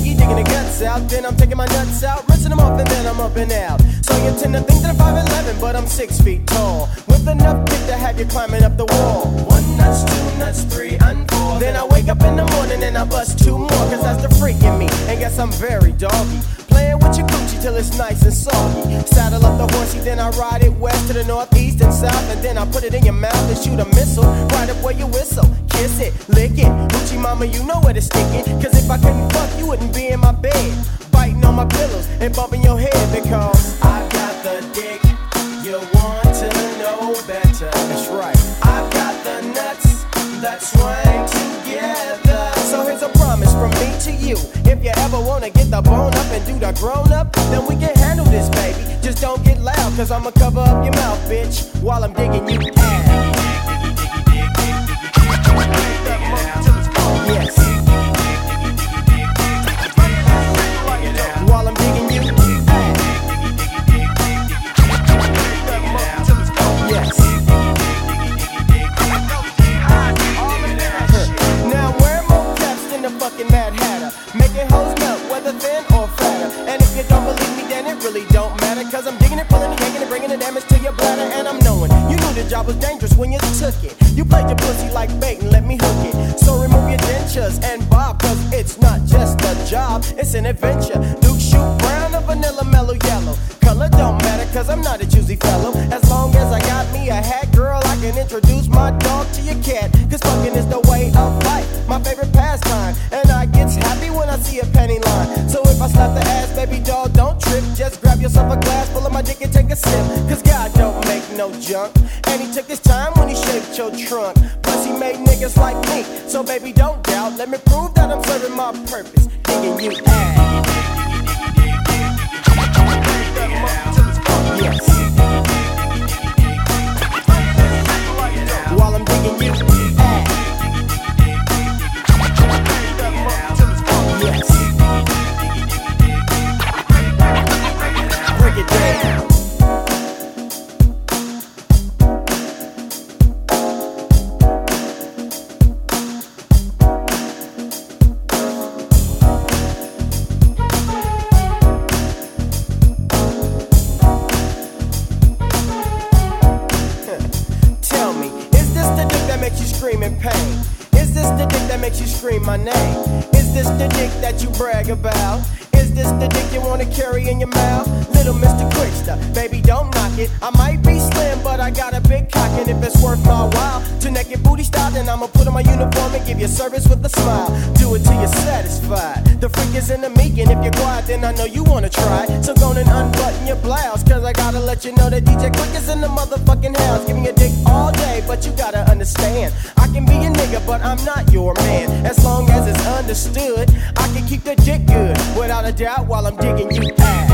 boogie, digging the guts out. Then I'm taking my nuts out, rinsing them off, and then I'm up and out. So you tend to think that I'm 5'11", but I'm 6 feet tall, with enough kick to have you climbing up the wall. 1 nuts, 2 nuts, 3 and 4. Then I wake up in the morning and I bust 2 more, cause that's the freak in me, and guess I'm very doggy. Playing with your Gucci till it's nice and soggy. Saddle up the horsey, then I ride it west to the northeast and south, and then I put it in your mouth and shoot a missile right up where you whistle. Kiss it, lick it, Gucci mama, you know where to stick it. Cause if I couldn't fuck, you wouldn't be in my bed, biting on my pillows and bumping your head, because I got the dick you want to know better. That's right. I've got the nuts that swing together. So here's a promise from me to you. If you ever wanna get the bone up and do the grown up, then we can handle this, baby. Just don't get loud, cause I'ma cover up your mouth, bitch, while I'm digging you out. Yes. While I'm digging you out. Yes. Now we're more caps than the fucking Mad Hatter, making hoes melt, whether thin or fatter. And if you don't believe me, then it really don't matter, cause I'm digging it, pulling it, yanking it, bringing the damage to your bladder. And I'm knowing you knew the job was dangerous when you took it. You played your pussy like bait and let me hook it. So remove your dentures and bob, cause it's not just a job, it's an adventure. Duke shoot brown or vanilla mellow yellow, color don't matter, cause I'm not a choosy fellow. As long as I got me a hat, girl, I can introduce my dog to your cat. Cause fucking is the way of life, my favorite pastime, and I gets happy when I see a penny line. So if I slap the ass, baby doll, don't trip, just grab yourself a glass full of my dick and take a sip. Cause God don't make no junk, and he took his time when he shaped your trunk. Plus he made niggas like me, so baby don't doubt, let me prove that I'm serving my purpose, digging you out. Yes. While I'm digging you out. Yes. Break it down. Scream in pain? Is this the dick that makes you scream my name? Is this the dick that you brag about? Is this the dick you wanna carry in your mouth? Little Mr. Quickster, baby don't knock it. I might be slim, but I got a big cock, and if it's worth my while to naked booty style, then I'ma put on my uniform and give you service with a smile. Do it till you're satisfied. The freak is in the meek, and if you're quiet, then I know you wanna try. So go and unbutton your blouse, cause I gotta let you know that DJ Quick is in the motherfucking house, giving you dick all day, but you gotta understand, I can be a nigga, but I'm not your man. As long as it's understood, I can keep the dick good, without a doubt, while I'm digging you out.